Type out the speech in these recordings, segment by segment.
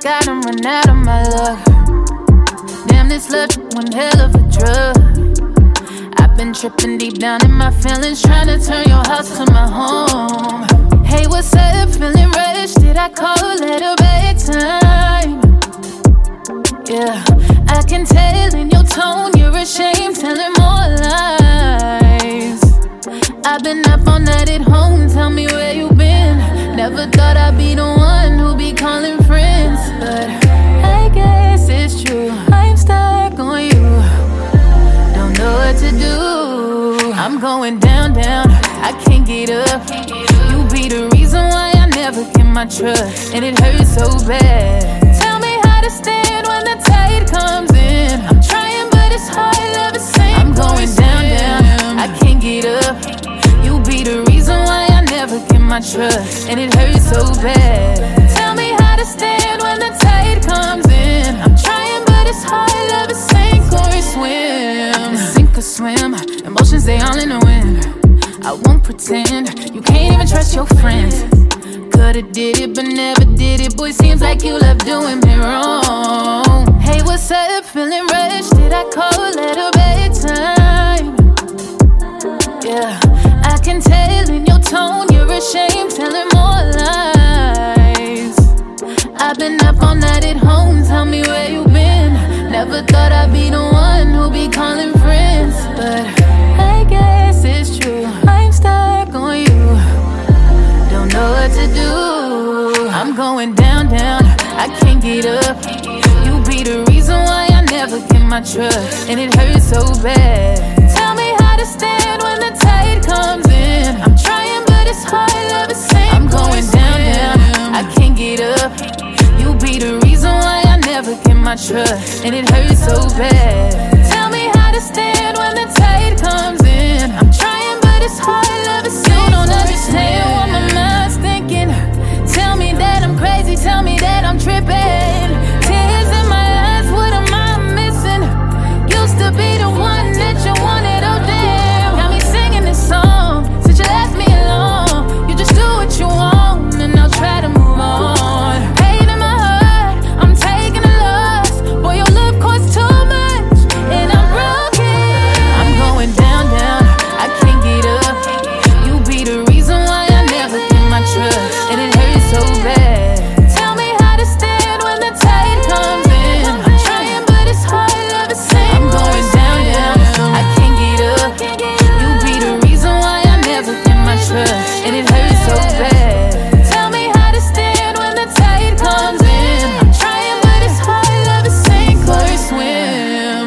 God, I'm running out of my luck. Damn, this love one hell of a drug. I've been tripping deep down in my feelings, trying to turn your house to my home. Hey, what's up? Feeling rushed? Did I call at a bad time? Yeah, I can tell in your tone you're ashamed, telling more lies. I've been up all night at home, tell me where you been. Never thought I'd be the one who be calling friends, but I guess it's true, I'm stuck on you. Don't know what to do, I'm going down, down, I can't get up. You be the reason why I never get my trust, and it hurts so bad. Tell me how to stand when the tide comes in. I'm trying but it's hard, love is same. I'm going down, down, I can't get up. You be the reason why I never get my trust, and it hurts so bad. Tell me how to stand when the tide comes in. I'm trying but it's hard, love is sink or swim. Sink or swim, emotions they all in the wind. I won't pretend, you can't even trust your friends. Could've did it but never did it. Boy, seems like you love doing me wrong. Hey, what's up? Feeling rushed? Did I call at a bad time? Yeah, I can tell in your tone you're ashamed, telling more lies. I've been up all night at home, tell me where you been. Never thought I'd be the one who be calling friends, but I guess it's true, I'm stuck on you. Don't know what to do, I'm going down, down, I can't get up. You be the reason why I never get my trust, and it hurts so bad. Tell me how to stand when the tide comes in. I'm trying but it's hard, love is same. I'm going down, down, I can't get up. You be the reason why I never get my trust, and it hurts so bad. Tell me how to stand when the tide comes in. I'm trying but it's hard, love is same. You don't understand what my mind's thinking. Tell me that I'm crazy, tell me that I'm tripping. Tears in my eyes, what am I missing? Used to be the one that you wanted, oh damn. Got me singing this song since you left me alone. You just do what you want and I'll try to move on. Pain in my heart, I'm taking a loss. Boy, your love costs too much and I'm broken. I'm going down, down, I can't get up. You be the reason why I never get my trust, and it hurts so bad. Tell me how to stand when the tide comes in. I'm trying but it's hard, love is same. I'm going down, down, I can't get up. You be the reason why I never get my trust, and it hurts so bad. Tell me how to stand when the tide comes in. I'm trying but it's hard, love is sink or swim.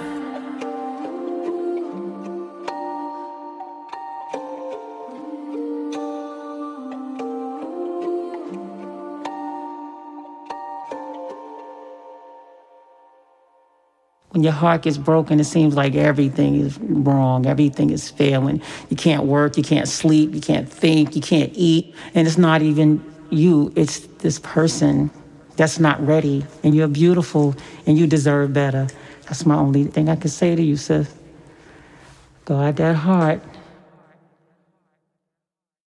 When your heart gets broken, it seems like everything is wrong, everything is failing. You can't work, you can't sleep, you can't think, you can't eat. And it's not even you, it's this person that's not ready. And you're beautiful and you deserve better. That's my only thing I can say to you, sis. Guard that heart.